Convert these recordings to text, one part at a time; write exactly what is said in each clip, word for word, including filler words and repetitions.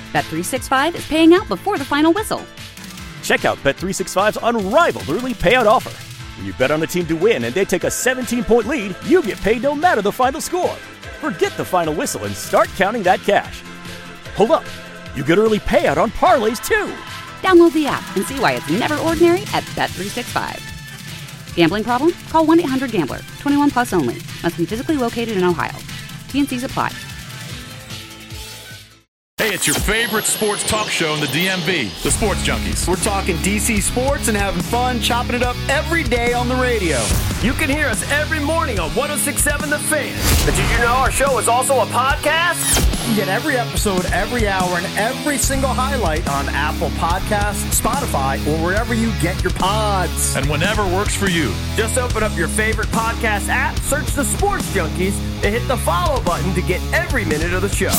Bet three sixty-five is paying out before the final whistle. Check out Bet three sixty-five's unrivaled early payout offer. When you bet on a team to win and they take a seventeen-point lead, you get paid no matter the final score. Forget the final whistle and start counting that cash. Hold up. You get early payout on parlays, too. Download the app and see why it's never ordinary at Bet three sixty-five. Gambling problem? Call one eight hundred gambler. twenty-one plus only. Must be physically located in Ohio. T N Cs apply. Hey, it's your favorite sports talk show in the D M V, the Sports Junkies. We're talking D C sports and having fun, chopping it up every day on the radio. You can hear us every morning on one oh six point seven The Fan. But did you know our show is also a podcast? You get every episode, every hour, and every single highlight on Apple Podcasts, Spotify, or wherever you get your pods. And whenever works for you. Just open up your favorite podcast app, search the Sports Junkies, and hit the follow button to get every minute of the show.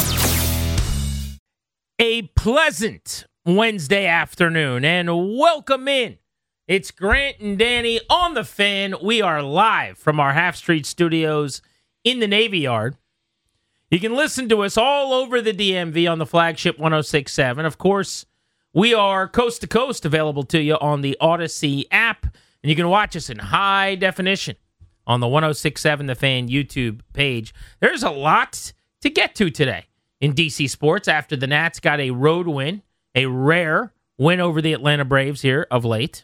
A pleasant Wednesday afternoon, and welcome in. It's Grant and Danny on The Fan. We are live from our Half Street Studios in the Navy Yard. You can listen to us all over the D M V on the flagship one oh six point seven. Of course, we are coast to coast, available to you on the Odyssey app, and you can watch us in high definition on the one oh six point seven The Fan YouTube page. There's a lot to get to today in D C sports after the Nats got a road win, a rare win over the Atlanta Braves here of late.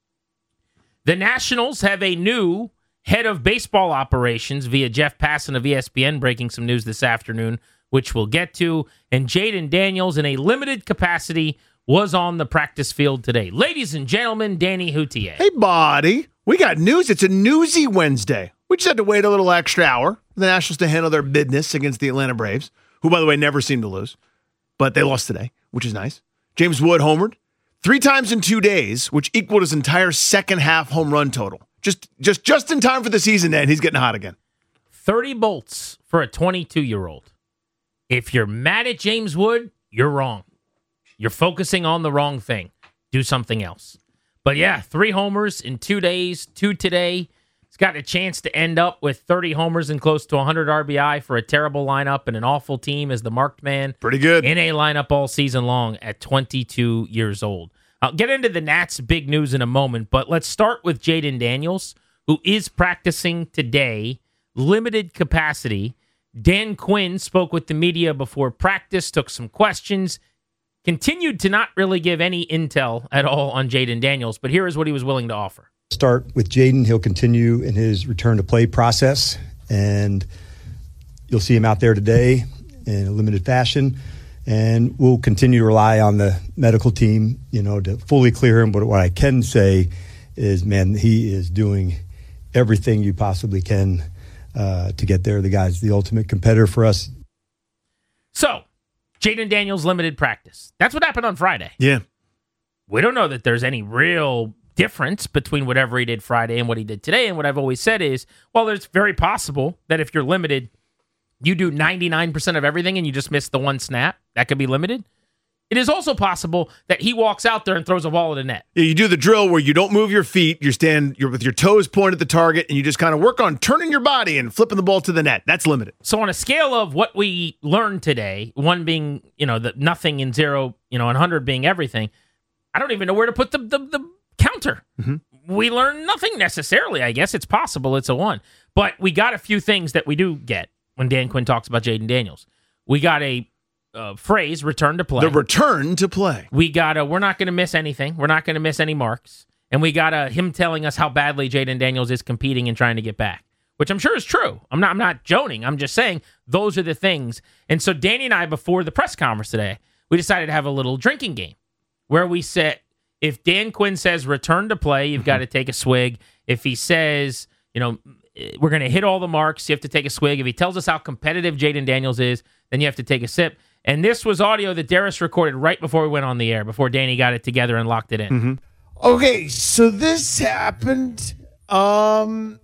The Nationals have a new head of baseball operations via Jeff Passan of E S P N, breaking some news this afternoon, which we'll get to. And Jayden Daniels, in a limited capacity, was on the practice field today. Ladies and gentlemen, Danny Houtier. Hey, buddy. We got news. It's a newsy Wednesday. We just had to wait a little extra hour for the Nationals to handle their business against the Atlanta Braves, who, by the way, never seem to lose. But they lost today, which is nice. James Wood homered three times in two days, which equaled his entire second half home run total. Just, just, just in time for the season to end. He's getting hot again. thirty bolts for a twenty-two-year-old. If you're mad at James Wood, you're wrong. You're focusing on the wrong thing. Do something else. But yeah, three homers in two days, two today. He's got a chance to end up with thirty homers and close to one hundred R B I for a terrible lineup and an awful team as the marked man. Pretty good. In a lineup all season long at twenty-two years old. I'll get into the Nats' big news in a moment, but let's start with Jayden Daniels, who is practicing today, limited capacity. Dan Quinn spoke with the media before practice, took some questions, continued to not really give any intel at all on Jayden Daniels, but here is what he was willing to offer. Start with Jayden. He'll continue in his return to play process, and you'll see him out there today in a limited fashion. And we'll continue to rely on the medical team, you know, to fully clear him. But what I can say is, man, he is doing everything you possibly can uh, to get there. The guy's the ultimate competitor for us. So, Jayden Daniels limited practice. That's what happened on Friday. Yeah. We don't know that there's any real difference between whatever he did Friday and what he did today. And what I've always said is, well, it's very possible that if you're limited, you do ninety-nine percent of everything and you just miss the one snap. That could be limited. It is also possible that he walks out there and throws a ball at a net. Yeah, you do the drill where you don't move your feet, you stand you're with your toes pointed at the target, and you just kind of work on turning your body and flipping the ball to the net. That's limited. So on a scale of what we learned today, one being, you know, the nothing and zero, you know, and one hundred being everything, I don't even know where to put the the, the counter. Mm-hmm. We learned nothing necessarily. I guess it's possible it's a one. But we got a few things that we do get when Dan Quinn talks about Jayden Daniels. We got a uh, phrase, return to play. The return to play. We got a, we're not going to miss anything. We're not going to miss any marks. And we got a, him telling us how badly Jayden Daniels is competing and trying to get back, which I'm sure is true. I'm not, I'm not joning. I'm just saying those are the things. And so Danny and I, before the press conference today, we decided to have a little drinking game where we said, if Dan Quinn says return to play, you've mm-hmm. got to take a swig. If he says, you know, we're going to hit all the marks, you have to take a swig. If he tells us how competitive Jayden Daniels is, then you have to take a sip. And this was audio that Darius recorded right before we went on the air, before Danny got it together and locked it in. Mm-hmm. Okay, so this happened um,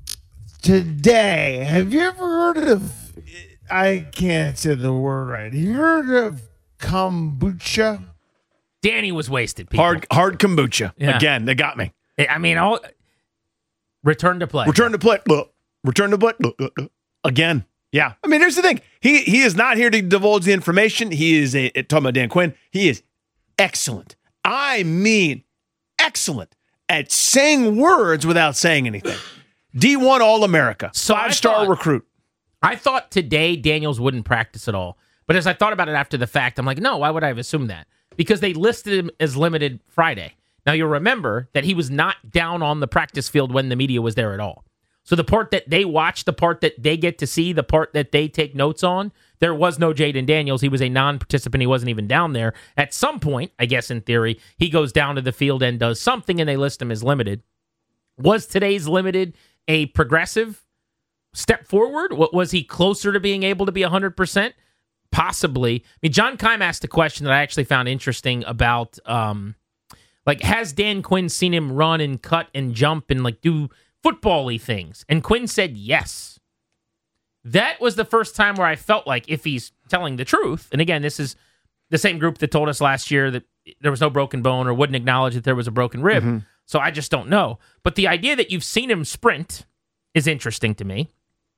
today. Have you ever heard of, I can't say the word right. Have you heard of kombucha? Danny was wasted, people. Hard, hard kombucha. Yeah. Again, they got me. I mean, all... Return to play. Return to play. Look. Return to play. Look, look, look. Again. Yeah. I mean, here's the thing. He he is not here to divulge the information. He is, a, talking about Dan Quinn, he is excellent. I mean, excellent at saying words without saying anything. D one All-America. So Five-star recruit. I thought today Daniels wouldn't practice at all. But as I thought about it after the fact, I'm like, no, why would I have assumed that? Because they listed him as limited Friday. Now, you'll remember that he was not down on the practice field when the media was there at all. So the part that they watch, the part that they get to see, the part that they take notes on, there was no Jaden Daniels. He was a non-participant. He wasn't even down there. At some point, I guess in theory, he goes down to the field and does something, and they list him as limited. Was today's limited a progressive step forward? What, was he closer to being able to be one hundred percent? Possibly. I mean, John Keim asked a question that I actually found interesting about, um, like, has Dan Quinn seen him run and cut and jump and, like, do football-y things? And Quinn said yes. That was the first time where I felt like if he's telling the truth, and again, this is the same group that told us last year that there was no broken bone or wouldn't acknowledge that there was a broken rib, mm-hmm. so I just don't know. But the idea that you've seen him sprint is interesting to me.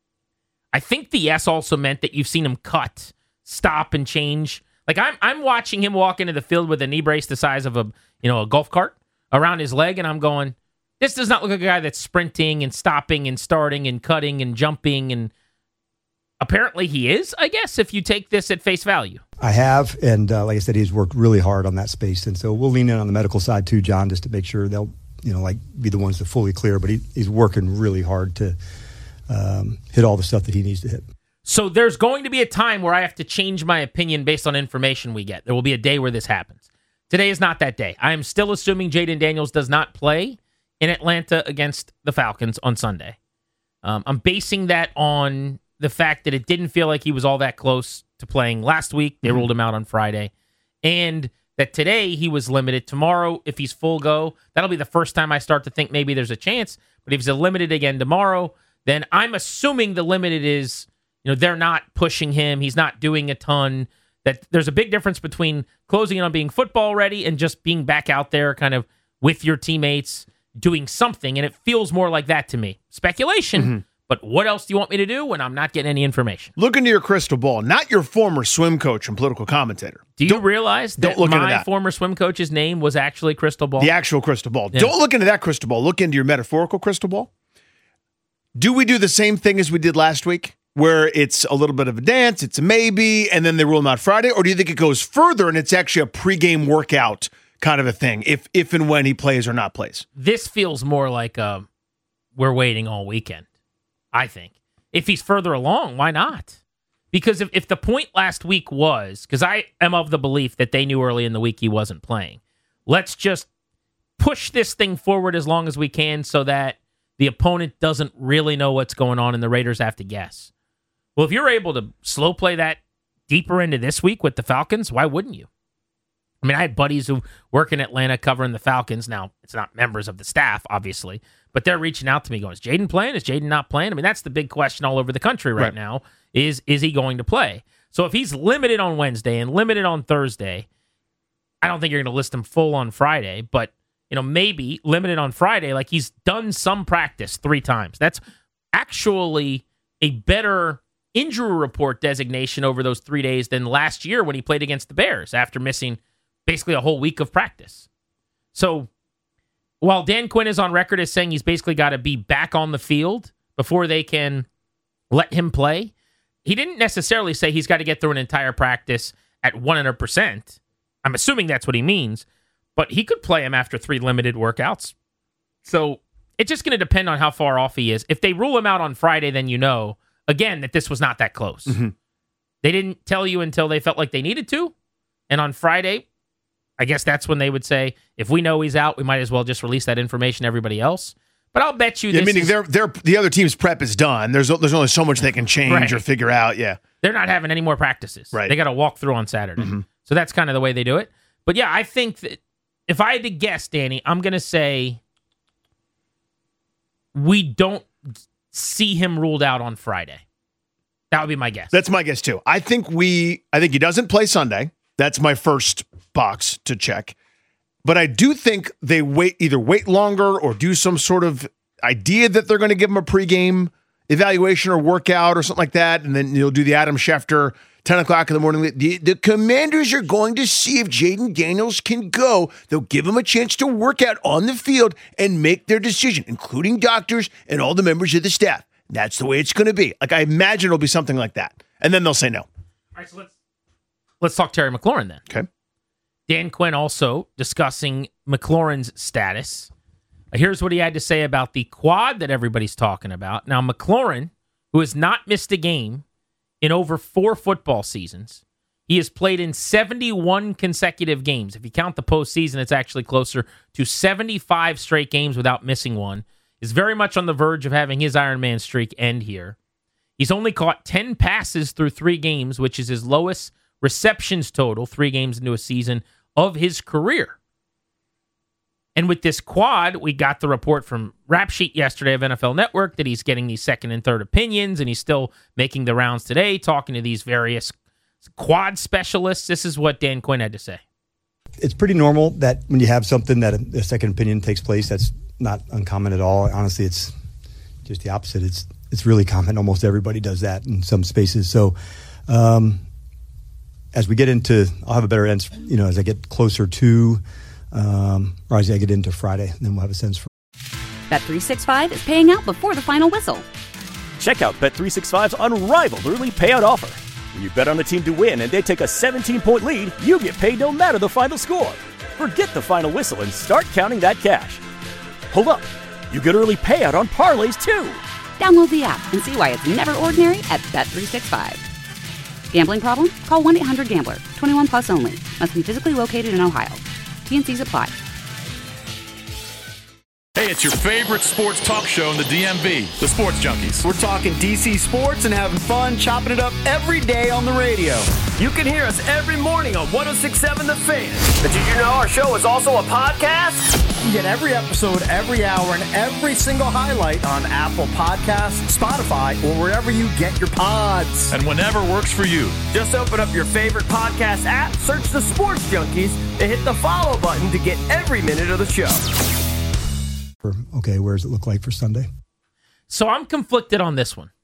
I think the yes also meant that you've seen him cut, stop, and change. Like, I'm I'm watching him walk into the field with a knee brace the size of a, you know, a golf cart around his leg, and I'm going, this does not look like a guy that's sprinting and stopping and starting and cutting and jumping, and apparently he is, I guess, if you take this at face value. I have, and uh, like I said, he's worked really hard on that space, and so we'll lean in on the medical side too, John, just to make sure they'll, you know, like be the ones to fully clear, but he, he's working really hard to um, hit all the stuff that he needs to hit. So there's going to be a time where I have to change my opinion based on information we get. There will be a day where this happens. Today is not that day. I am still assuming Jaden Daniels does not play in Atlanta against the Falcons on Sunday. Um, I'm basing that on the fact that it didn't feel like he was all that close to playing last week. They mm-hmm. ruled him out on Friday. And that today he was limited. Tomorrow, if he's full go, that'll be the first time I start to think maybe there's a chance. But if he's limited again tomorrow, then I'm assuming the limited is, you know, they're not pushing him. He's not doing a ton. That there's a big difference between closing in on being football ready and just being back out there kind of with your teammates doing something. And it feels more like that to me. Speculation, mm-hmm. but what else do you want me to do when I'm not getting any information? Look into your crystal ball, not your former swim coach and political commentator. Do you don't, realize that look my that. former swim coach's name was actually Crystal Ball? The actual crystal ball. Yeah. Don't look into that crystal ball. Look into your metaphorical crystal ball. Do we do the same thing as we did last week, where it's a little bit of a dance, it's a maybe, and then they rule him out Friday? Or do you think it goes further and it's actually a pregame workout kind of a thing, if if and when he plays or not plays? This feels more like a, we're waiting all weekend, I think. If he's further along, why not? Because if, if the point last week was, because I am of the belief that they knew early in the week he wasn't playing, let's just push this thing forward as long as we can so that the opponent doesn't really know what's going on and the Raiders have to guess. Well, if you're able to slow play that deeper into this week with the Falcons, why wouldn't you? I mean, I had buddies who work in Atlanta covering the Falcons. Now, it's not members of the staff, obviously, but they're reaching out to me going, is Jaden playing? Is Jaden not playing? I mean, that's the big question all over the country right, right now, is is he going to play? So if he's limited on Wednesday and limited on Thursday, I don't think you're going to list him full on Friday, but you know, maybe limited on Friday, like he's done some practice three times. That's actually a better injury report designation over those three days than last year when he played against the Bears after missing basically a whole week of practice. So while Dan Quinn is on record as saying he's basically got to be back on the field before they can let him play, he didn't necessarily say he's got to get through an entire practice at one hundred percent. I'm assuming that's what he means, but he could play him after three limited workouts. So it's just going to depend on how far off he is. If they rule him out on Friday, then you know, again, that this was not that close. Mm-hmm. They didn't tell you until they felt like they needed to. And on Friday, I guess that's when they would say, if we know he's out, we might as well just release that information to everybody else. But I'll bet you yeah, this meaning is, they're, they're, the other team's prep is done. There's there's only so much they can change right. or figure out. Yeah, they're not having any more practices. Right. They got to walk through on Saturday. Mm-hmm. So that's kind of the way they do it. But yeah, I think that if I had to guess, Danny, I'm going to say we don't see him ruled out on Friday. That would be my guess. That's my guess too. I think we. I think he doesn't play Sunday. That's my first box to check. But I do think they wait either wait longer or do some sort of idea that they're going to give him a pregame evaluation or workout or something like that, and then you'll do the Adam Schefter ten o'clock in the morning. The, the Commanders are going to see if Jaden Daniels can go. They'll give him a chance to work out on the field and make their decision, including doctors and all the members of the staff. That's the way it's going to be. Like, I imagine it'll be something like that. And then they'll say no. All right, so let's let's talk Terry McLaurin then. Okay. Dan Quinn also discussing McLaurin's status. Here's what he had to say about the quad that everybody's talking about. Now, McLaurin, who has not missed a game in over four football seasons, he has played in seventy-one consecutive games. If you count the postseason, it's actually closer to seventy-five straight games without missing one. Is very much on the verge of having his Iron Man streak end here. He's only caught ten passes through three games, which is his lowest receptions total, three games into a season, of his career. And with this quad, we got the report from Rap Sheet yesterday of N F L Network that he's getting these second and third opinions, and he's still making the rounds today, talking to these various quad specialists. This is what Dan Quinn had to say. It's pretty normal that when you have something that a, a second opinion takes place, that's not uncommon at all. Honestly, it's just the opposite. It's it's really common. Almost everybody does that in some spaces. So um, as we get into, I'll have a better answer, you know, as I get closer to, um, or as I get into Friday, then we'll have a sense for. Bet three sixty-five is paying out before the final whistle. Check out Bet three sixty-five's unrivaled early payout offer. When you bet on a team to win and they take a seventeen-point lead, you get paid no matter the final score. Forget the final whistle and start counting that cash. Hold up. You get early payout on parlays, too. Download the app and see why it's never ordinary at Bet three sixty-five. Gambling problem? Call one eight hundred gambler. twenty-one plus only. Must be physically located in Ohio. T N Cs apply. Hey, it's your favorite sports talk show in the D M V, the Sports Junkies. We're talking D C sports and having fun, chopping it up every day on the radio. You can hear us every morning on one oh six point seven The Fan. But did you know our show is also a podcast? You get every episode, every hour, and every single highlight on Apple Podcasts, Spotify, or wherever you get your pods. And whenever works for you. Just open up your favorite podcast app, search the Sports Junkies, and hit the follow button to get every minute of the show. Okay, where does it look like for Sunday? So I'm conflicted on this one.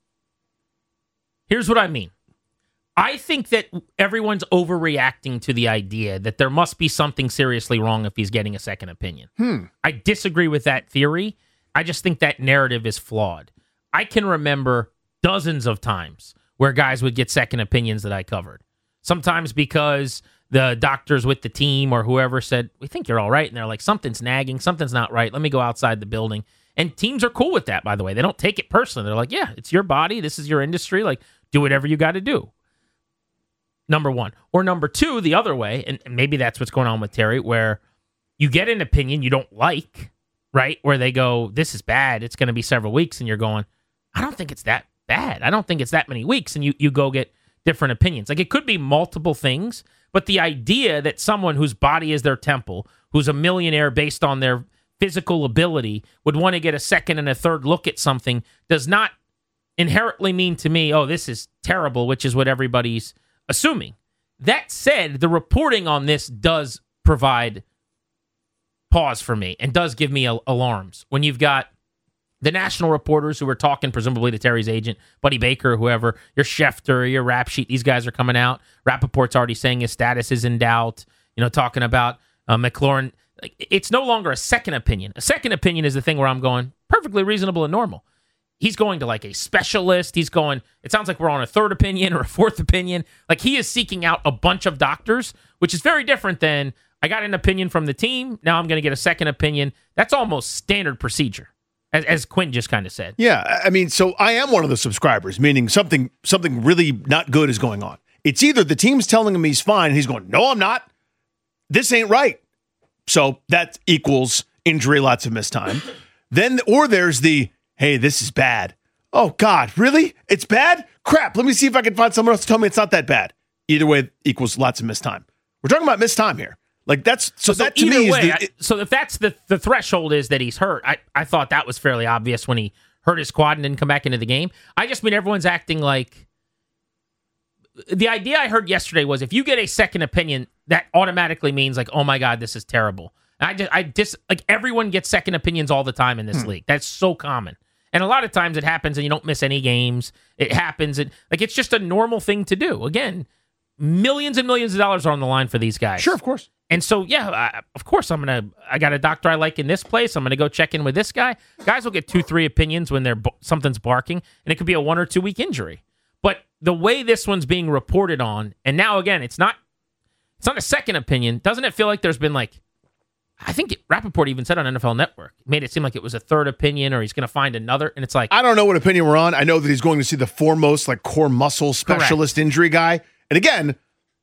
Here's what I mean. I think that everyone's overreacting to the idea that there must be something seriously wrong if he's getting a second opinion. Hmm. I disagree with that theory. I just think that narrative is flawed. I can remember dozens of times where guys would get second opinions that I covered. Sometimes because the doctors with the team or whoever said, we think you're all right. And they're like, something's nagging, something's not right. Let me go outside the building. And teams are cool with that, by the way. They don't take it personally. They're like, yeah, it's your body. This is your industry. Like, do whatever you got to do. Number one. Or number two, the other way, and maybe that's what's going on with Terry, where you get an opinion you don't like, right? Where they go, this is bad. It's going to be several weeks. And you're going, I don't think it's that bad. I don't think it's that many weeks. And you, you go get different opinions. Like, it could be multiple things. But the idea that someone whose body is their temple, who's a millionaire based on their physical ability, would want to get a second and a third look at something does not inherently mean to me, oh, this is terrible, which is what everybody's assuming. That said, the reporting on this does provide pause for me and does give me al- alarms. When you've got the national reporters who are talking, presumably to Terry's agent, Buddy Baker, or whoever, your Schefter, your Rap Sheet, these guys are coming out. Rappaport's already saying his status is in doubt, you know, talking about uh, McLaurin. It's no longer a second opinion. A second opinion is the thing where I'm going, perfectly reasonable and normal. He's going to like a specialist. He's going, it sounds like we're on a third opinion or a fourth opinion. Like, he is seeking out a bunch of doctors, which is very different than, I got an opinion from the team, now I'm going to get a second opinion. That's almost standard procedure. As, as Quinn just kind of said. Yeah, I mean, so I am one of the subscribers, meaning something something really not good is going on. It's either the team's telling him he's fine, and he's going, no, I'm not. This ain't right. So that equals injury, lots of missed time. Then, or there's the, hey, this is bad. Oh, God, really? It's bad? Crap, let me see if I can find someone else to tell me it's not that bad. Either way equals lots of missed time. We're talking about missed time here. Like, that's so, so that to me way, is the, I, so if that's the the threshold is that he's hurt, I, I thought that was fairly obvious when he hurt his quad and didn't come back into the game. I just mean everyone's acting like the idea I heard yesterday was if you get a second opinion, that automatically means like, oh my God, this is terrible. And I just I just like everyone gets second opinions all the time in this hmm. league. That's so common. And a lot of times it happens and you don't miss any games. It happens. And, like, it's just a normal thing to do. Again, millions and millions of dollars are on the line for these guys. Sure, of course. And so, yeah, I, of course, I'm going to, I got a doctor I like in this place. I'm going to go check in with this guy. Guys will get two, three opinions when they're something's barking, and it could be a one or two week injury. But the way this one's being reported on, and now, again, it's not, it's not a second opinion. Doesn't it feel like there's been like, I think it, Rappaport even said on N F L Network, made it seem like it was a third opinion or he's going to find another. And it's like, I don't know what opinion we're on. I know that he's going to see the foremost like core muscle specialist correct. Injury guy. And again,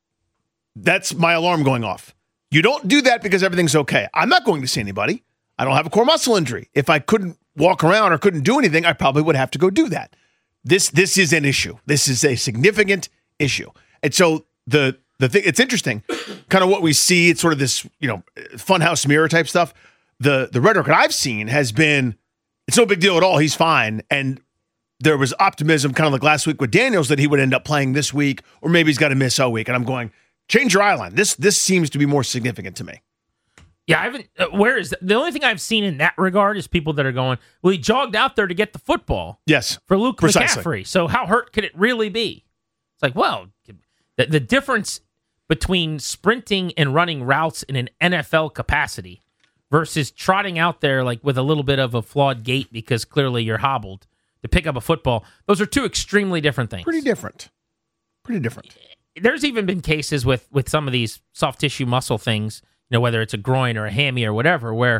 that's my alarm going off. You don't do that because everything's okay. I'm not going to see anybody. I don't have a core muscle injury. If I couldn't walk around or couldn't do anything, I probably would have to go do that. This this is an issue. This is a significant issue. And so the the thing, it's interesting, kind of what we see, it's sort of this, you know, funhouse mirror type stuff. The the rhetoric that I've seen has been, it's no big deal at all. He's fine. And there was optimism kind of like last week with Daniels that he would end up playing this week, or maybe he's got to miss all week. And I'm going, change your eye line. This this seems to be more significant to me. Yeah, I haven't. Uh, where is the, the only thing I've seen in that regard is people that are going, well, he jogged out there to get the football. Yes, for Luke precisely. McCaffrey. So how hurt could it really be? It's like, well, the, the difference between sprinting and running routes in an N F L capacity versus trotting out there like with a little bit of a flawed gait because clearly you're hobbled to pick up a football. Those are two extremely different things. Pretty different. Pretty different. There's even been cases with with some of these soft tissue muscle things, you know, whether it's a groin or a hammy or whatever, where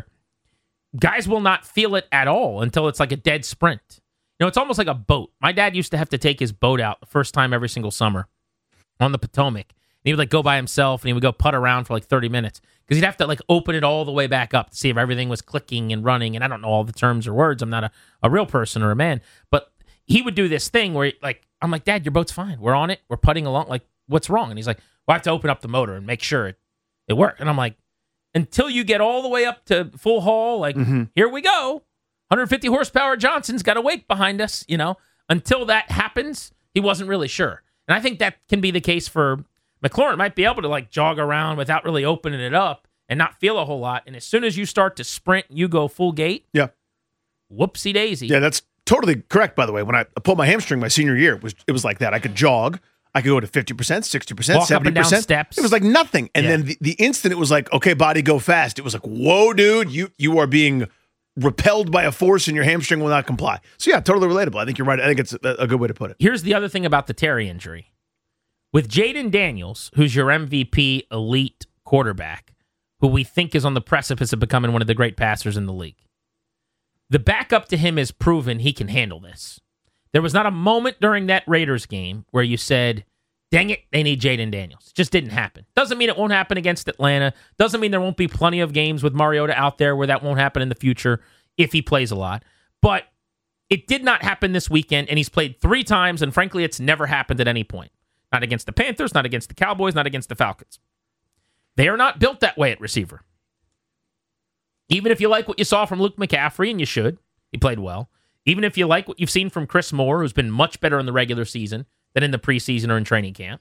guys will not feel it at all until it's like a dead sprint. You know, it's almost like a boat. My dad used to have to take his boat out the first time every single summer on the Potomac. And he would like go by himself and he would go putt around for like thirty minutes because he'd have to like open it all the way back up to see if everything was clicking and running. And I don't know all the terms or words. I'm not a, a real person or a man, but he would do this thing where like, I'm like, Dad, your boat's fine. We're on it. We're putting along. Like, what's wrong? And he's like, well, I have to open up the motor and make sure it, it works. And I'm like, until you get all the way up to full haul, like, mm-hmm. here we go. one hundred fifty horsepower Johnson's got a wake behind us, you know. Until that happens, he wasn't really sure. And I think that can be the case for McLaurin. Might be able to, like, jog around without really opening it up and not feel a whole lot. And as soon as you start to sprint, you go full gait. Yeah. Whoopsie daisy. Yeah, that's totally correct, by the way. When I pulled my hamstring my senior year, it was, it was like that. I could jog. I could go to fifty percent, sixty percent, Walk seventy percent. Up and down steps. It was like nothing. And yeah. then the, the instant it was like, okay, body, go fast. It was like, whoa, dude, you you are being repelled by a force and your hamstring will not comply. So yeah, totally relatable. I think you're right. I think it's a, a good way to put it. Here's the other thing about the Terry injury. With Jaden Daniels, who's your M V P elite quarterback, who we think is on the precipice of becoming one of the great passers in the league, the backup to him has proven he can handle this. There was not a moment during that Raiders game where you said, dang it, they need Jaden Daniels. It just didn't happen. Doesn't mean it won't happen against Atlanta. Doesn't mean there won't be plenty of games with Mariota out there where that won't happen in the future if he plays a lot. But it did not happen this weekend, and he's played three times, and frankly, it's never happened at any point. Not against the Panthers, not against the Cowboys, not against the Falcons. They are not built that way at receiver. Even if you like what you saw from Luke McCaffrey, and you should, he played well. Even if you like what you've seen from Chris Moore, who's been much better in the regular season than in the preseason or in training camp,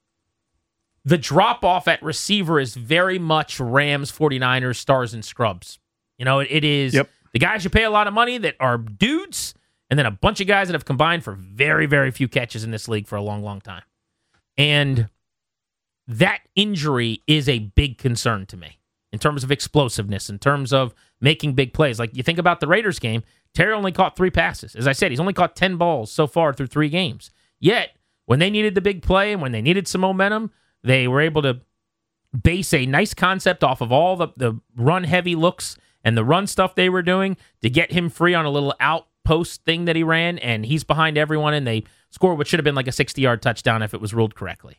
the drop-off at receiver is very much Rams, forty-niners, stars, and scrubs. You know, it, it is yep. the guys you pay a lot of money that are dudes, and then a bunch of guys that have combined for very, very few catches in this league for a long, long time. And that injury is a big concern to me in terms of explosiveness, in terms of making big plays. Like, you think about the Raiders game, Terry only caught three passes. As I said, he's only caught ten balls so far through three games. Yet, when they needed the big play and when they needed some momentum, they were able to base a nice concept off of all the, the run-heavy looks and the run stuff they were doing to get him free on a little outpost thing that he ran, and he's behind everyone, and they scored what should have been like a sixty-yard touchdown if it was ruled correctly.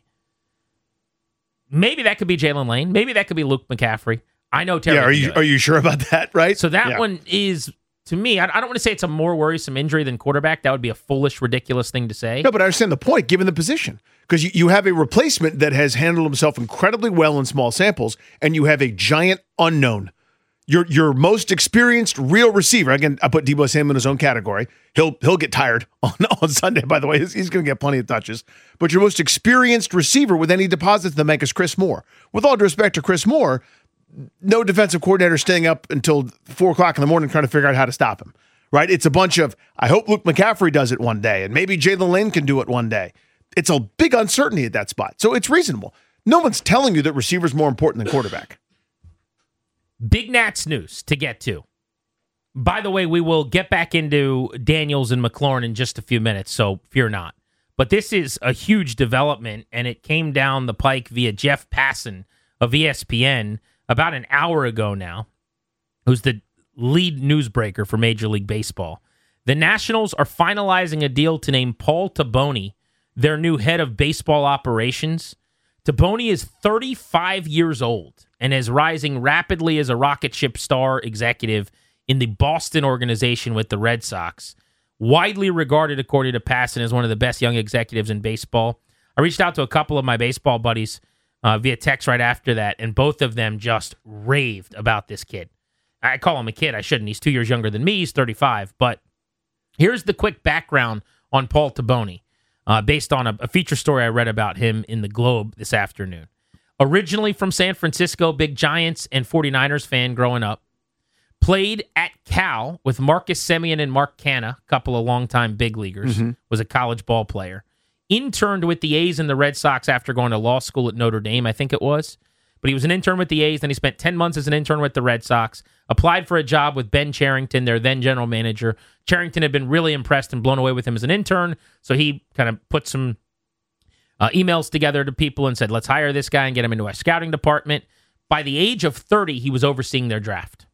Maybe that could be Jalen Lane. Maybe that could be Luke McCaffrey. I know Terry. Yeah, are you are you sure about that, right? So that yeah. one is... To me, I don't want to say it's a more worrisome injury than quarterback. That would be a foolish, ridiculous thing to say. No, but I understand the point, given the position. Because you, you have a replacement that has handled himself incredibly well in small samples, and you have a giant unknown. Your your most experienced real receiver, again, I put Deebo Samuel in his own category. He'll he'll get tired on, on Sunday, by the way. He's, he's going to get plenty of touches. But your most experienced receiver with any deposits in the bank is Chris Moore. With all due respect to Chris Moore, no defensive coordinator staying up until four o'clock in the morning trying to figure out how to stop him, right? It's a bunch of, I hope Luke McCaffrey does it one day, and maybe Jalen Lane can do it one day. It's a big uncertainty at that spot. So it's reasonable. No one's telling you that receiver's more important than quarterback. Big Nats news to get to. By the way, we will get back into Daniels and McLaurin in just a few minutes, so fear not. But this is a huge development, and it came down the pike via Jeff Passan of E S P N about an hour ago now, who's the lead newsbreaker for Major League Baseball. The Nationals are finalizing a deal to name Paul Taboni their new head of baseball operations. Taboni is thirty-five years old and is rising rapidly as a rocket ship star executive in the Boston organization with the Red Sox. Widely regarded, according to Passan, as one of the best young executives in baseball. I reached out to a couple of my baseball buddies uh, via text right after that, and both of them just raved about this kid. I call him a kid. I shouldn't. He's two years younger than me. He's thirty-five. But here's the quick background on Paul Taboni, uh, based on a, a feature story I read about him in the Globe this afternoon. Originally from San Francisco, big Giants and 49ers fan growing up. Played at Cal with Marcus Semien and Mark Canha, a couple of longtime big leaguers. Mm-hmm. Was a college ball player. Interned with the A's and the Red Sox after going to law school at Notre Dame, I think it was. But he was an intern with the A's, then he spent ten months as an intern with the Red Sox, applied for a job with Ben Cherington, their then general manager. Cherington had been really impressed and blown away with him as an intern, so he kind of put some uh, emails together to people and said, let's hire this guy and get him into our scouting department. By the age of thirty, he was overseeing their draft.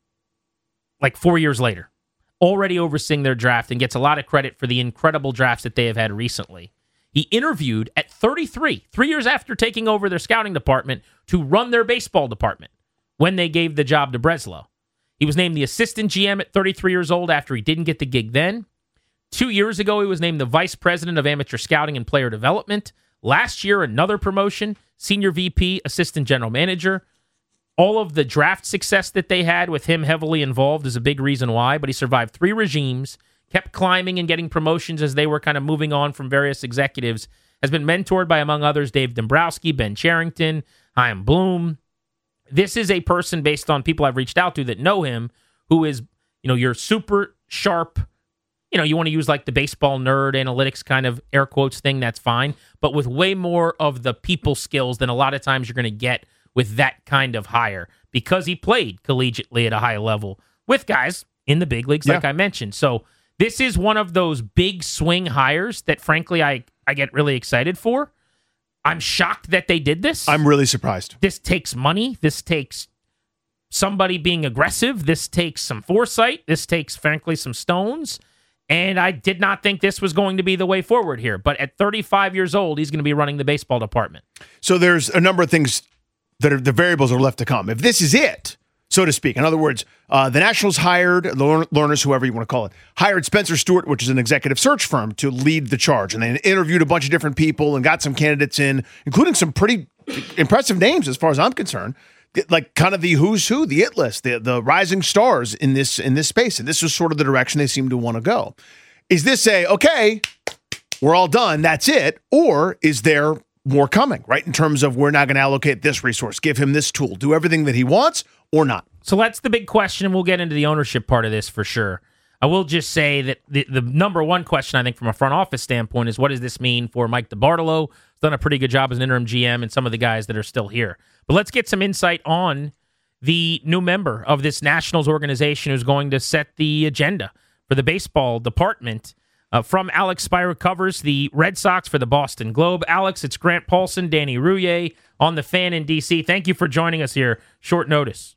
Like four years later, already overseeing their draft, and gets a lot of credit for the incredible drafts that they have had recently. He interviewed at thirty-three, three years after taking over their scouting department, to run their baseball department when they gave the job to Breslow. He was named the assistant G M at thirty-three years old after he didn't get the gig then. Two years ago, he was named the vice president of amateur scouting and player development. Last year, another promotion, senior V P, assistant general manager. All of the draft success that they had with him heavily involved is a big reason why, but he survived three regimes, kept climbing and getting promotions as they were kind of moving on from various executives, has been mentored by, among others, Dave Dombrowski, Ben Cherington, Chaim Bloom. This is a person, based on people I've reached out to that know him, who is, you know, your super sharp, you know, you want to use like the baseball nerd analytics kind of air quotes thing, that's fine, but with way more of the people skills than a lot of times you're going to get with that kind of hire, because he played collegiately at a high level with guys in the big leagues, like yeah. I mentioned. So this is one of those big swing hires that, frankly, I, I get really excited for. I'm shocked that they did this. I'm really surprised. This takes money. This takes somebody being aggressive. This takes some foresight. This takes, frankly, some stones. And I did not think this was going to be the way forward here. But at thirty-five years old, he's going to be running the baseball department. So there's a number of things that are the variables are left to come. If this is it, so to speak, in other words, uh, the Nationals hired, the Lerners, whoever you want to call it, hired Spencer Stewart, which is an executive search firm, to lead the charge. And they interviewed a bunch of different people and got some candidates in, including some pretty impressive names as far as I'm concerned, like kind of the who's who, the it list, the, the rising stars in this, in this space. And this was sort of the direction they seem to want to go. Is this a, okay, we're all done, that's it? Or is there more coming, right? In terms of, we're not going to allocate this resource, give him this tool, do everything that he wants, or not? So that's the big question, and we'll get into the ownership part of this for sure. I will just say that the, the number one question, I think, from a front office standpoint is, what does this mean for Mike DeBartolo? He's done a pretty good job as an interim G M, and some of the guys that are still here. But let's get some insight on the new member of this Nationals organization who's going to set the agenda for the baseball department. Uh, from Alex Spira, covers the Red Sox for the Boston Globe. Alex, it's Grant Paulson, Danny Rouhier on The Fan in D C. Thank you for joining us here. Short notice.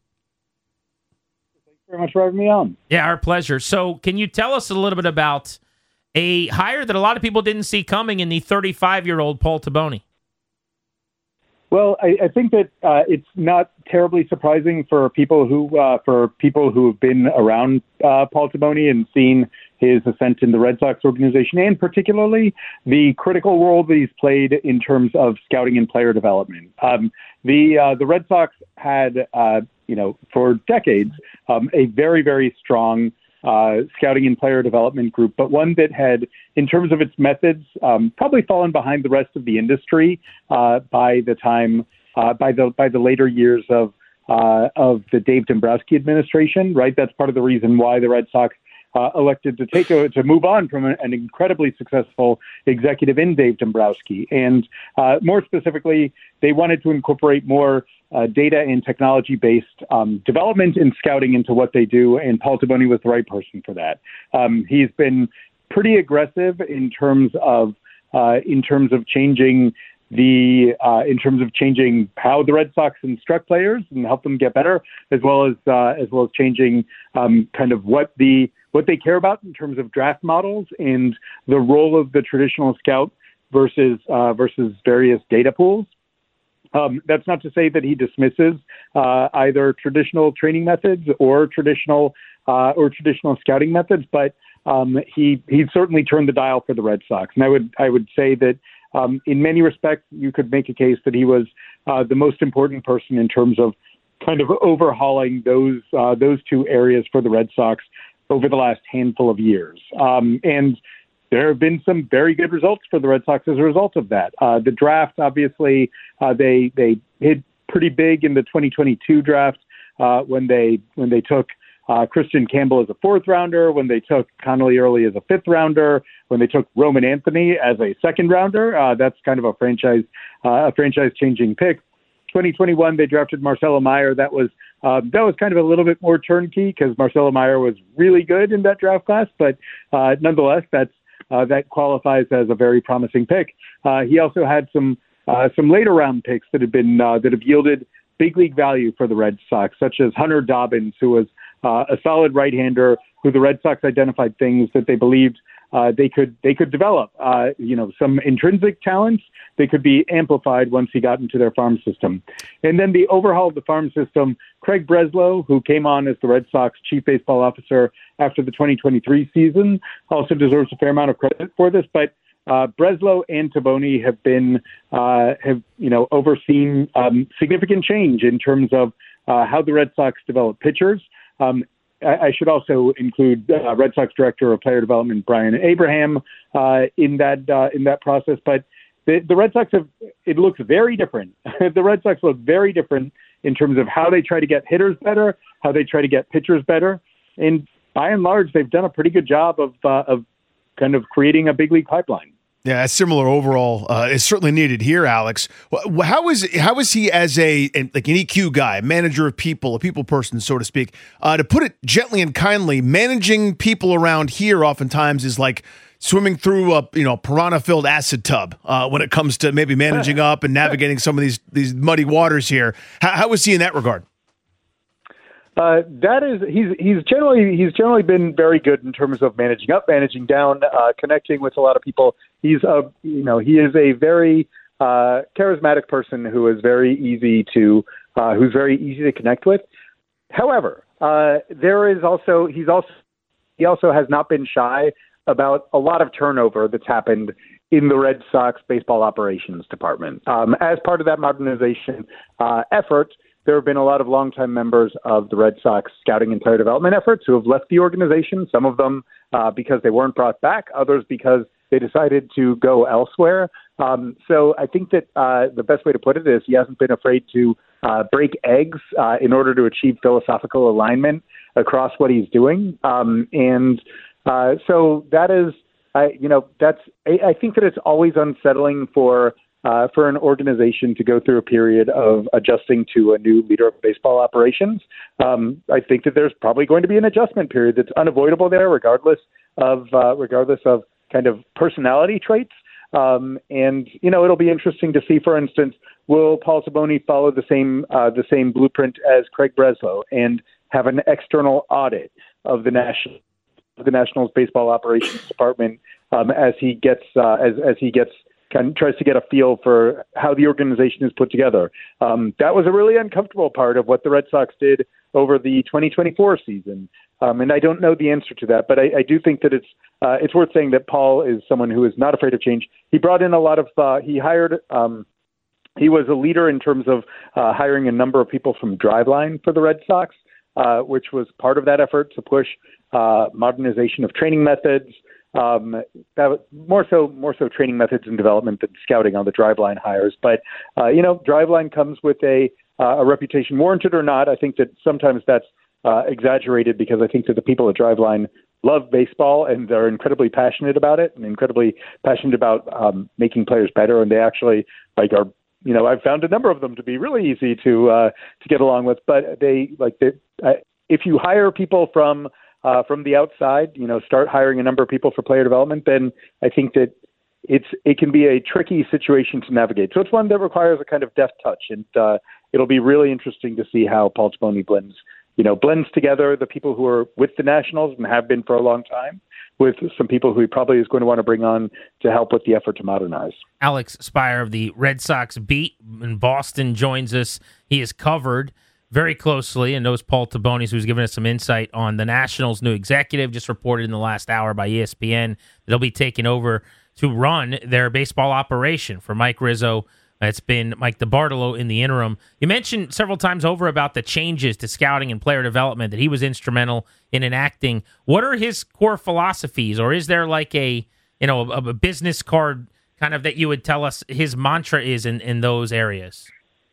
Thanks very much for having me on. Yeah, our pleasure. So can you tell us a little bit about a hire that a lot of people didn't see coming in the thirty-five-year-old Paul Taboni? Well, I, I think that uh, it's not terribly surprising for people who uh, for people who have been around uh, Paul Taboni and seen his ascent in the Red Sox organization, and particularly the critical role that he's played in terms of scouting and player development. Um, the uh, the Red Sox had, uh, you know, for decades, um, a very, very strong uh, scouting and player development group, but one that had, in terms of its methods, um, probably fallen behind the rest of the industry uh, by the time, uh, by the by the later years of uh, of the Dave Dombrowski administration. Right, that's part of the reason why the Red Sox uh, elected to take a, to move on from a, an incredibly successful executive in Dave Dombrowski. And uh, more specifically, they wanted to incorporate more uh, data and technology-based um, development and scouting into what they do, and Paul Taboni was the right person for that. Um, he's been pretty aggressive in terms of uh, in terms of changing the uh, in terms of changing how the Red Sox instruct players and help them get better, as well as uh, as well as changing um, kind of what the what they care about in terms of draft models and the role of the traditional scout versus uh, versus various data pools. Um, that's not to say that he dismisses uh, either traditional training methods or traditional uh, or traditional scouting methods, but um, he he certainly turned the dial for the Red Sox, and I would I would say that. Um, in many respects, you could make a case that he was uh, the most important person in terms of kind of overhauling those uh, those two areas for the Red Sox over the last handful of years. Um, and there have been some very good results for the Red Sox as a result of that. Uh, the draft, obviously, uh, they they hit pretty big in the twenty twenty-two draft uh, when they when they took Uh, Christian Campbell as a fourth rounder, when they took Connolly Early as a fifth rounder, when they took Roman Anthony as a second rounder. Uh, that's kind of a franchise, uh, a franchise changing pick. twenty twenty-one, they drafted Marcelo Meyer. That was, uh, that was kind of a little bit more turnkey because Marcelo Meyer was really good in that draft class, but uh, nonetheless, that's, uh, that qualifies as a very promising pick. Uh, he also had some, uh, some later round picks that have been, uh, that have yielded big league value for the Red Sox, such as Hunter Dobbins, who was Uh, a solid right-hander who the Red Sox identified things that they believed uh, they could they could develop. Uh, you know, some intrinsic talents they could be amplified once he got into their farm system. And then the overhaul of the farm system, Craig Breslow, who came on as the Red Sox chief baseball officer after the twenty twenty-three season, also deserves a fair amount of credit for this. But uh, Breslow and Taboni have been uh, have you know overseen um, significant change in terms of uh, how the Red Sox develop pitchers. Um, I, I should also include uh, Red Sox Director of Player Development Brian Abraham uh, in that uh, in that process. But the, the Red Sox have it looks very different. The Red Sox look very different in terms of how they try to get hitters better, how they try to get pitchers better, and by and large, they've done a pretty good job of uh, of kind of creating a big league pipeline. Yeah, a similar overall uh, is certainly needed here, Alex. How is how is he as a like an E Q guy, manager of people, a people person, so to speak? Uh, to put it gently and kindly, managing people around here oftentimes is like swimming through a you know piranha-filled acid tub uh, when it comes to maybe managing up and navigating some of these these muddy waters here. How, how is he in that regard? Uh, that is, he's he's generally he's generally been very good in terms of managing up, managing down, uh, connecting with a lot of people. He's a you know he is a very uh, charismatic person who is very easy to uh, who's very easy to connect with. However, uh, there is also he's also he also has not been shy about a lot of turnover that's happened in the Red Sox baseball operations department. Um, as part of that modernization uh, effort, there have been a lot of longtime members of the Red Sox scouting and player development efforts who have left the organization, some of them uh, because they weren't brought back, others because they decided to go elsewhere. Um, so I think that uh, the best way to put it is he hasn't been afraid to uh, break eggs uh, in order to achieve philosophical alignment across what he's doing. Um, and uh, so that is, I, you know, that's, I, I think that it's always unsettling for Uh, for an organization to go through a period of adjusting to a new leader of baseball operations. Um, I think that there's probably going to be an adjustment period that's unavoidable there, regardless of uh, regardless of kind of personality traits. Um, and you know, it'll be interesting to see. For instance, will Paul Taboni follow the same uh, the same blueprint as Craig Breslow and have an external audit of the national of the Nationals baseball operations department um, as he gets uh, as as he gets. Kind of tries to get a feel for how the organization is put together. Um, that was a really uncomfortable part of what the Red Sox did over the twenty twenty-four season. Um, and I don't know the answer to that, but I, I do think that it's uh, it's worth saying that Paul is someone who is not afraid of change. He brought in a lot of, uh, he hired, um, he was a leader in terms of uh, hiring a number of people from Driveline for the Red Sox, uh, which was part of that effort to push uh, modernization of training methods, Um, that was more so, more so training methods and development than scouting on the Driveline hires. But, uh, you know, Driveline comes with a, uh, a reputation, warranted or not. I think that sometimes that's uh, exaggerated because I think that the people at Driveline love baseball and they're incredibly passionate about it and incredibly passionate about um, making players better. And they actually like are, you know, I've found a number of them to be really easy to uh, to get along with. But they like they, uh, if you hire people from uh, from the outside, you know, start hiring a number of people for player development, then I think that it's it can be a tricky situation to navigate. So it's one that requires a kind of deft touch, and uh, it'll be really interesting to see how Paul Taboni blends, you know, blends together the people who are with the Nationals and have been for a long time with some people who he probably is going to want to bring on to help with the effort to modernize. Alex Spire of the Red Sox beat in Boston joins us. He is covered very closely and knows Paul Taboni, who's given us some insight on the Nationals' new executive, just reported in the last hour by E S P N. They'll be taking over to run their baseball operation for Mike Rizzo. It's been Mike DeBartolo in the interim. You mentioned several times over about the changes to scouting and player development that he was instrumental in enacting. What are his core philosophies, or is there like a you know a, a business card kind of that you would tell us his mantra is in, in those areas?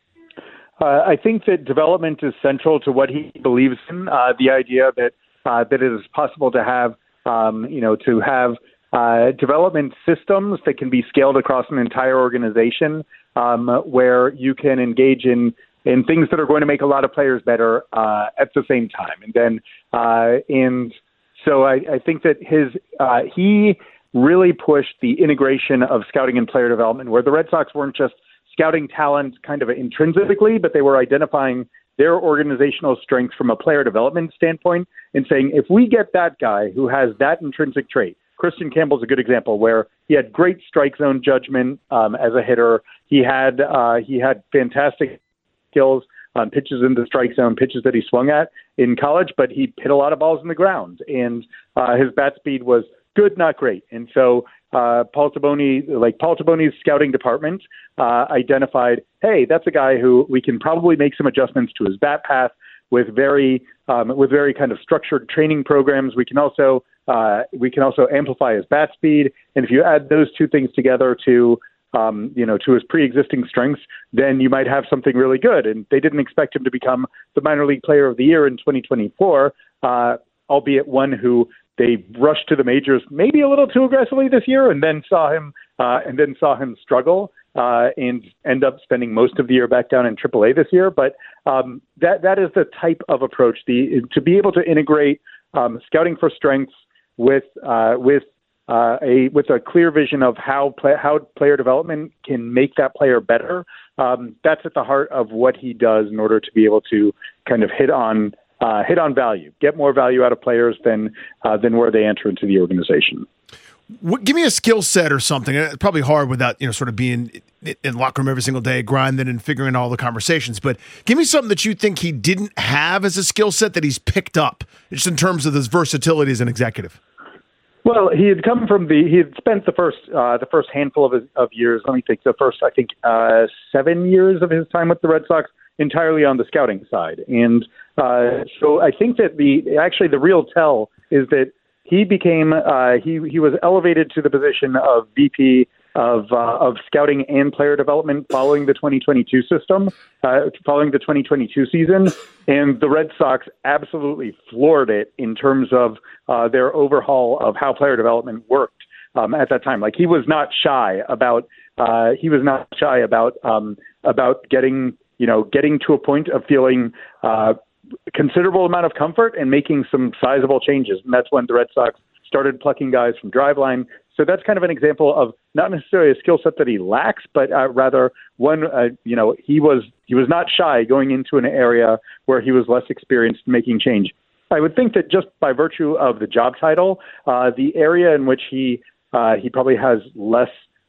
Uh, I think that development is central to what he believes in. Uh, the idea that uh, that it is possible to have um, you know to have uh, development systems that can be scaled across an entire organization. Um, where you can engage in, in things that are going to make a lot of players better uh, at the same time. And then, uh, and so I, I think that his uh, he really pushed the integration of scouting and player development, where the Red Sox weren't just scouting talent kind of intrinsically, but they were identifying their organizational strengths from a player development standpoint and saying, if we get that guy who has that intrinsic trait, Christian Campbell's a good example where he had great strike zone judgment um, as a hitter. He had uh, he had fantastic skills on pitches in the strike zone, pitches that he swung at in college, but he hit a lot of balls in the ground, and uh, his bat speed was good, not great. And so uh, Paul Taboni, like Paul Taboni's scouting department, uh, identified, hey, that's a guy who we can probably make some adjustments to his bat path with very um, with very kind of structured training programs. We can also uh, we can also amplify his bat speed, and if you add those two things together to um, you know to his pre-existing strengths, then you might have something really good. And they didn't expect him to become the minor league player of the year in twenty twenty-four, uh, albeit one who they rushed to the majors maybe a little too aggressively this year, and then saw him uh, and then saw him struggle uh, and end up spending most of the year back down in triple A this year. But um, that that is the type of approach, the to be able to integrate um, scouting for strengths with uh, with uh, a with a clear vision of how play, how player development can make that player better. Um, that's at the heart of what he does in order to be able to kind of hit on. Uh, hit on value, get more value out of players than uh, than where they enter into the organization. What, give me a skill set or something. It's probably hard without you know sort of being in the locker room every single day, grinding and figuring all the conversations. But give me something that you think he didn't have as a skill set that he's picked up, just in terms of his versatility as an executive. Well, he had come from the he had spent the first uh, the first handful of his, of years. Let me think. The first I think uh, seven years of his time with the Red Sox entirely on the scouting side. And uh, so I think that the actually the real tell is that he became uh, he he was elevated to the position of V P of uh, of scouting and player development following the twenty twenty-two system, uh, following the twenty twenty-two season, and the Red Sox absolutely floored it in terms of uh, their overhaul of how player development worked um, at that time. Like he was not shy about uh, he was not shy about um, about getting. you know, getting to a point of feeling uh, considerable amount of comfort and making some sizable changes. And that's when the Red Sox started plucking guys from driveline. So that's kind of an example of not necessarily a skill set that he lacks, but uh, rather one, uh, you know, he was he was not shy going into an area where he was less experienced making change. I would think that just by virtue of the job title, uh, the area in which he uh, he probably has less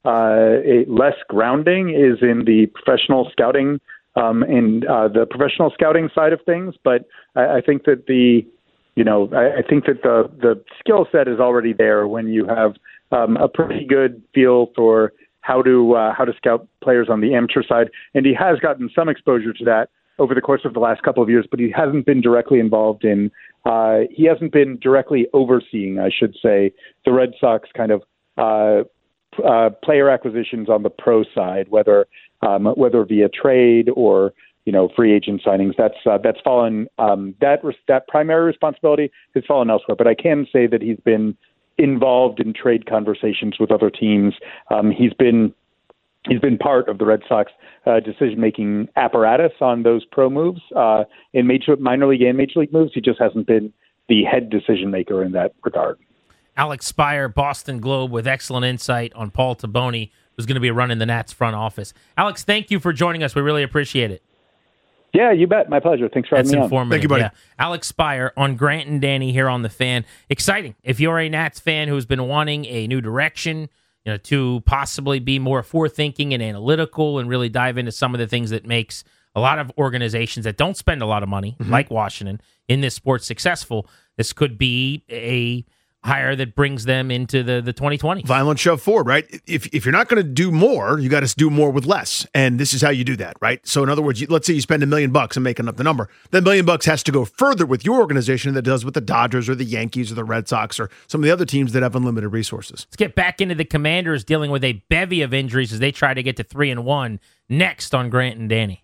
uh, a, less grounding is in the professional scouting Um, and uh, the professional scouting side of things, but I, I think that the, you know, I, I think that the the skill set is already there when you have um, a pretty good feel for how to uh, how to scout players on the amateur side, and he has gotten some exposure to that over the course of the last couple of years, but he hasn't been directly involved in. Uh, he hasn't been directly overseeing, I should say, the Red Sox kind of uh, uh, player acquisitions on the pro side, whether. Um, whether via trade or you know, free agent signings. That's uh, that's fallen um, that res- that primary responsibility has fallen elsewhere. But I can say that he's been involved in trade conversations with other teams. Um, he's been he's been part of the Red Sox uh, decision-making apparatus on those pro moves uh, in major minor league and major league moves. He just hasn't been the head decision maker in that regard. Alex Spire, Boston Globe, with excellent insight on Paul Taboni, who's going to be running the Nats front office. Alex, thank you for joining us. We really appreciate it. Yeah, you bet. My pleasure. Thanks for That's having me informative. on. Thank you, buddy. Yeah. Alex Spire on Grant and Danny here on The Fan. Exciting. If you're a Nats fan who's been wanting a new direction, you know, to possibly be more forward-thinking and analytical and really dive into some of the things that makes a lot of organizations that don't spend a lot of money, mm-hmm. like Washington, in this sport successful, this could be a hire that brings them into the, the twenty twenty. Violent shove forward, right? If if you're not going to do more, you got to do more with less. And this is how you do that, right? So in other words, you, let's say you spend a million bucks, I'm making up the number. That million bucks has to go further with your organization than it does with the Dodgers or the Yankees or the Red Sox or some of the other teams that have unlimited resources. Let's get back into the Commanders dealing with a bevy of injuries as they try to get to three and one next on Grant and Danny.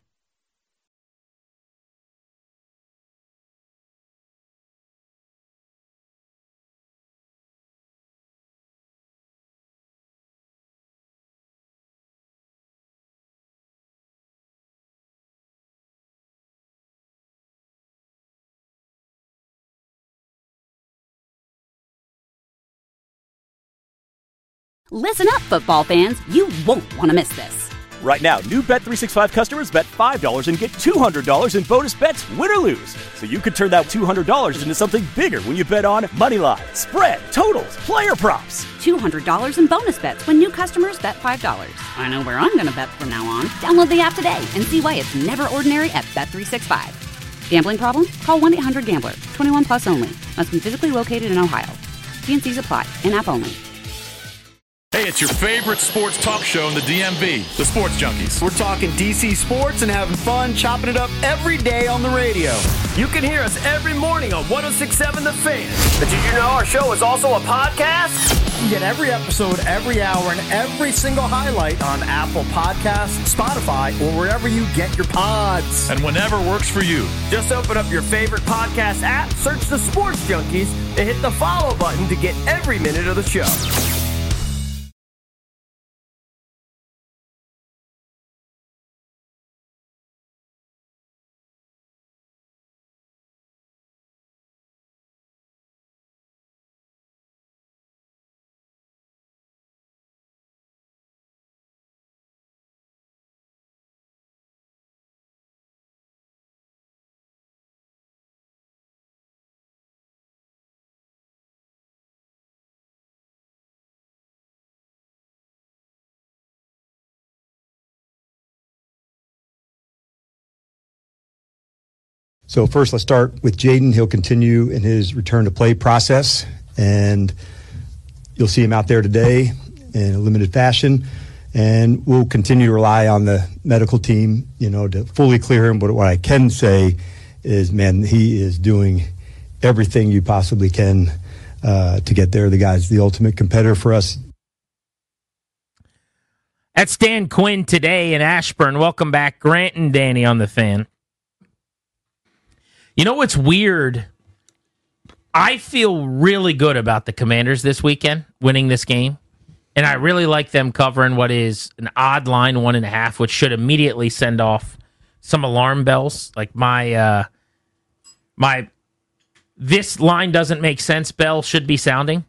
Listen up, football fans. You won't want to miss this. Right now, new Bet three sixty-five customers bet five dollars and get two hundred dollars in bonus bets, win or lose. So you could turn that two hundred dollars into something bigger when you bet on moneyline, spread, totals, player props. two hundred dollars in bonus bets when new customers bet five dollars. I know where I'm going to bet from now on. Download the app today and see why it's never ordinary at Bet three sixty-five. Gambling problem? Call one eight hundred gambler. twenty-one plus only. Must be physically located in Ohio. T N Cs apply. In-app only. Hey, it's your favorite sports talk show in the D M V, the Sports Junkies. We're talking D C sports and having fun, chopping it up every day on the radio. You can hear us every morning on one oh six point seven The Fan. But did you know our show is also a podcast? You get every episode, every hour, and every single highlight on Apple Podcasts, Spotify, or wherever you get your pods. And whenever works for you. Just open up your favorite podcast app, search the Sports Junkies, and hit the follow button to get every minute of the show. So first, let's start with Jaden. He'll continue in his return to play process, and you'll see him out there today in a limited fashion. And we'll continue to rely on the medical team, you know, to fully clear him. But what I can say is, man, he is doing everything you possibly can uh, to get there. The guy's the ultimate competitor for us. That's Dan Quinn today in Ashburn. Welcome back, Grant and Danny on The Fan. You know what's weird? I feel really good about the Commanders this weekend, winning this game. And I really like them covering what is an odd line, one and a half, which should immediately send off some alarm bells. Like my, uh, my, this line doesn't make sense bell should be sounding.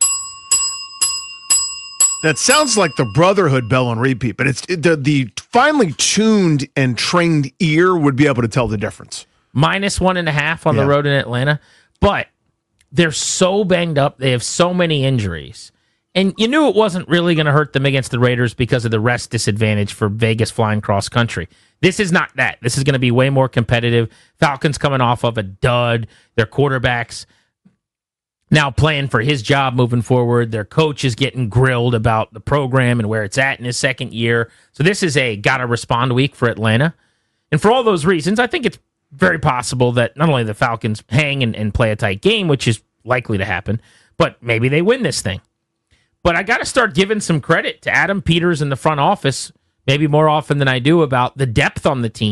That sounds like the Brotherhood bell on repeat, but it's the, the finely tuned and trained ear would be able to tell the difference. Minus one and a half on yeah. the road in Atlanta. But they're so banged up. They have so many injuries. And you knew it wasn't really going to hurt them against the Raiders because of the rest disadvantage for Vegas flying cross country. This is not that. This is going to be way more competitive. Falcons coming off of a dud. Their quarterback's now playing for his job moving forward. Their coach is getting grilled about the program and where it's at in his second year. So this is a gotta respond week for Atlanta. And for all those reasons, I think it's very possible that not only the Falcons hang and, and play a tight game, which is likely to happen, but maybe they win this thing. But I got to start giving some credit to Adam Peters in the front office, maybe more often than I do, about the depth on the team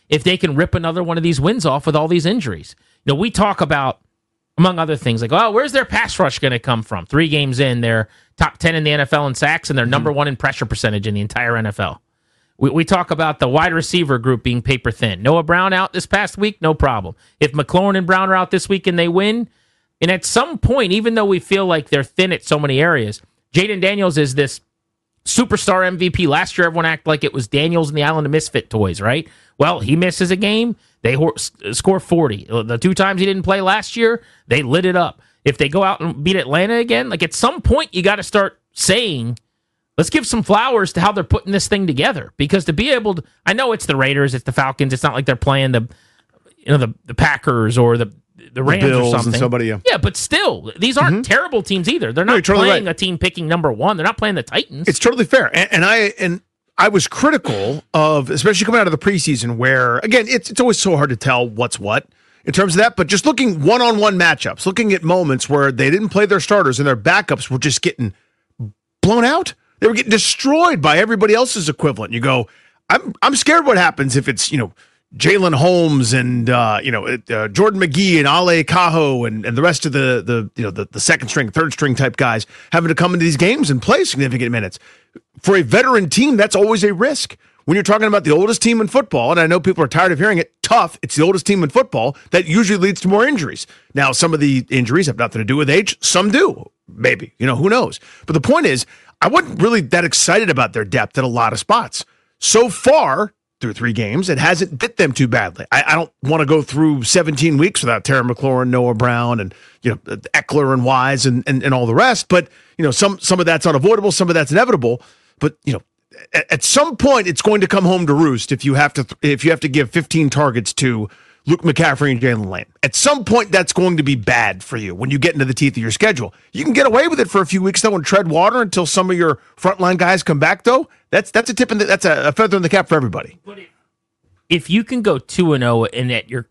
if they can rip another one of these wins off with all these injuries. You know, we talk about, among other things, like, oh, where's their pass rush going to come from? Three games in, they're top ten in the N F L in sacks, and they're mm-hmm. number one in pressure percentage in the entire N F L. We, we talk about the wide receiver group being paper thin. Noah Brown out this past week, no problem. If McLaurin and Brown are out this week and they win, and at some point, even though we feel like they're thin at so many areas, Jaden Daniels is this superstar M V P. Last year, everyone acted like it was Daniels and the Island of Misfit toys, right? Well, he misses a game, they ho- score forty. The two times he didn't play last year, they lit it up. If they go out and beat Atlanta again, like at some point, you got to start saying, let's give some flowers to how they're putting this thing together. Because to be able to, I know it's the Raiders, it's the Falcons, it's not like they're playing the, you know, the, the Packers or the the Rams the Bills or something. And somebody, yeah. yeah, but still, these aren't mm-hmm. terrible teams either. They're not no, totally playing right. a team picking number one. They're not playing the Titans. It's totally fair. And, and I and I was critical of, especially coming out of the preseason, where, again, it's it's always so hard to tell what's what in terms of that, but just looking one-on-one matchups, looking at moments where they didn't play their starters and their backups were just getting blown out. They were getting destroyed by everybody else's equivalent. You go, I'm I'm scared what happens if it's, you know, Jalen Holmes and uh, you know uh, Jordan McGee and Ale Cajo and, and the rest of the the you know the, the second string, third string type guys having to come into these games and play significant minutes. For a veteran team, that's always a risk. When you're talking about the oldest team in football, and I know people are tired of hearing it, tough, it's the oldest team in football, that usually leads to more injuries. Now, some of the injuries have nothing to do with age. Some do, maybe. You know, who knows? But the point is, I wasn't really that excited about their depth at a lot of spots. So far, through three games, it hasn't bit them too badly. I, I don't want to go through seventeen weeks without Terry McLaurin, Noah Brown, and you know Eckler and Wise and, and and all the rest. But you know, some some of that's unavoidable, some of that's inevitable. But you know, at, at some point, it's going to come home to roost if you have to if you have to give fifteen targets to Luke McCaffrey and Jalen Lane. At some point, that's going to be bad for you when you get into the teeth of your schedule. You can get away with it for a few weeks though and tread water until some of your frontline guys come back though. That's that's a tip in the, that's a, a feather in the cap for everybody. But if, if you can go two and zero and at your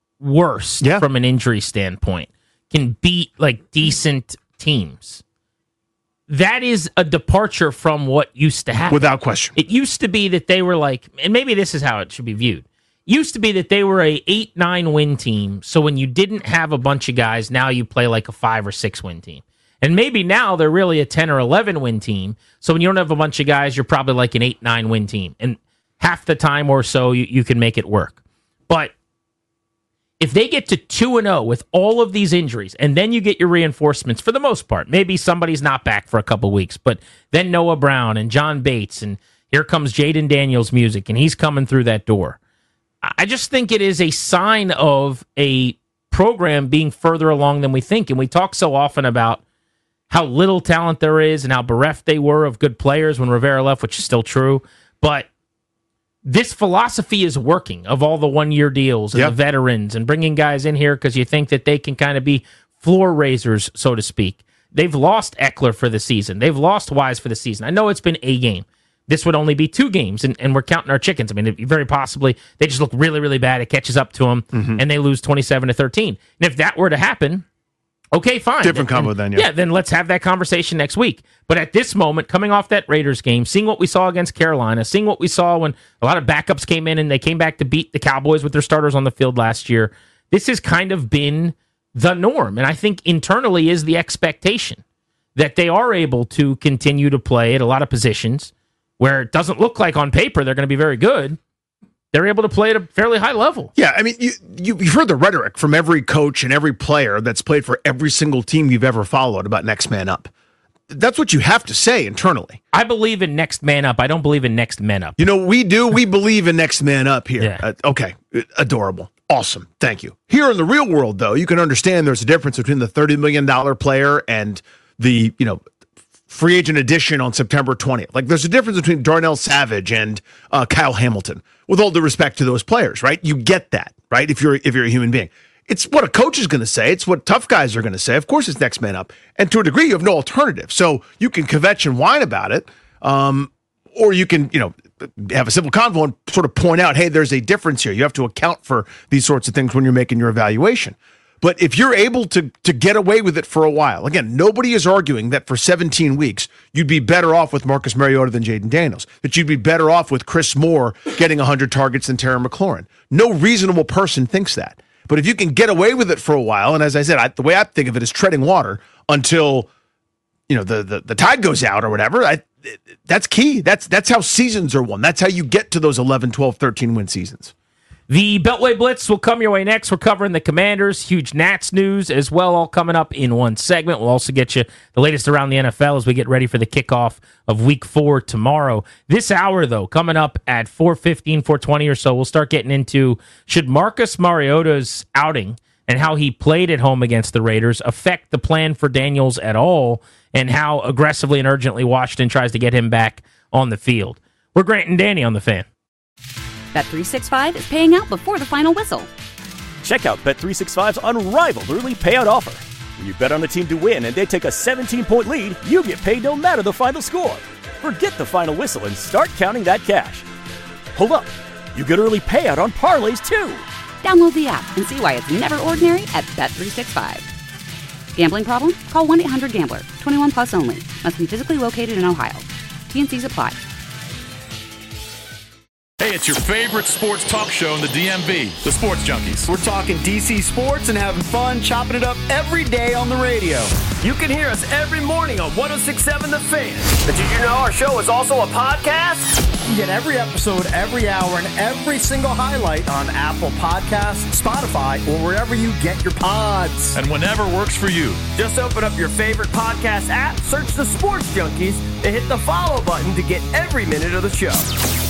worst yeah. from an injury standpoint can beat like decent teams, that is a departure from what used to happen. Without question. It used to be that they were like, and maybe this is how it should be viewed. Used to be that they were a eight nine win team. So when you didn't have a bunch of guys, now you play like a five or six win team. And maybe now they're really a ten or eleven win team. So when you don't have a bunch of guys, you're probably like an eight nine win team. And half the time or so, you, you can make it work. But if they get to two and oh with all of these injuries, and then you get your reinforcements for the most part, maybe somebody's not back for a couple weeks, but then Noah Brown and John Bates, and here comes Jaden Daniels' music, and he's coming through that door. I just think it is a sign of a program being further along than we think. And we talk so often about how little talent there is and how bereft they were of good players when Rivera left, which is still true. But this philosophy is working of all the one-year deals and yep. the veterans and bringing guys in here because you think that they can kind of be floor raisers, so to speak. They've lost Eckler for the season. They've lost Wise for the season. I know it's been a game. This would only be two games, and, and we're counting our chickens. I mean, very possibly they just look really, really bad. It catches up to them, mm-hmm. and they lose twenty-seven to thirteen. And if that were to happen, okay, fine. Different combo and, then, yeah. Yeah, then let's have that conversation next week. But at this moment, coming off that Raiders game, seeing what we saw against Carolina, seeing what we saw when a lot of backups came in and they came back to beat the Cowboys with their starters on the field last year, this has kind of been the norm. And I think internally is the expectation that they are able to continue to play at a lot of positions where it doesn't look like on paper they're going to be very good. They're able to play at a fairly high level. Yeah, I mean, you, you, you've heard the rhetoric from every coach and every player that's played for every single team you've ever followed about next man up. That's what you have to say internally. I believe in next man up. I don't believe in next men up. You know, we do. We believe in next man up here. Yeah. Uh, okay, adorable. Awesome. Thank you. Here in the real world, though, you can understand there's a difference between the thirty million dollars player and the, you know, free agent addition on September twentieth. Like, there's a difference between Darnell Savage and uh, Kyle Hamilton, with all due respect to those players, right? You get that, right? If you're if you're a human being. It's what a coach is going to say. It's what tough guys are going to say. Of course, it's next man up. And to a degree, you have no alternative. So you can kvetch and whine about it, um, or you can, you know, have a simple convo and sort of point out, hey, there's a difference here. You have to account for these sorts of things when you're making your evaluation. But if you're able to to get away with it for a while, again, nobody is arguing that for seventeen weeks you'd be better off with Marcus Mariota than Jaden Daniels, that you'd be better off with Chris Moore getting one hundred targets than Terry McLaurin. No reasonable person thinks that. But if you can get away with it for a while, and as I said, I, the way I think of it is treading water until you know the the, the tide goes out or whatever, I, that's key. That's that's how seasons are won. That's how you get to those eleven, twelve, thirteen win seasons. The Beltway Blitz will come your way next. We're covering the Commanders, huge Nats news as well, all coming up in one segment. We'll also get you the latest around the N F L as we get ready for the kickoff of week four tomorrow. This hour, though, coming up at four fifteen, four twenty or so, we'll start getting into should Marcus Mariota's outing and how he played at home against the Raiders affect the plan for Daniels at all, and how aggressively and urgently Washington tries to get him back on the field. We're Grant and Danny on The Fan. Bet three sixty-five is paying out before the final whistle. Check out Bet three sixty-five's unrivaled early payout offer. When you bet on a team to win and they take a seventeen-point lead, you get paid no matter the final score. Forget the final whistle and start counting that cash. Hold up. You get early payout on parlays, too. Download the app and see why it's never ordinary at Bet three sixty-five. Gambling problem? Call one eight hundred gambler. twenty-one plus only. Must be physically located in Ohio. T N Cs apply. Hey, it's your favorite sports talk show in the D M V, the Sports Junkies. We're talking D C sports and having fun, chopping it up every day on the radio. You can hear us every morning on one oh six point seven The Fan. But did you know our show is also a podcast? You get every episode, every hour, and every single highlight on Apple Podcasts, Spotify, or wherever you get your pods. And whenever works for you. Just open up your favorite podcast app, search the Sports Junkies, and hit the follow button to get every minute of the show.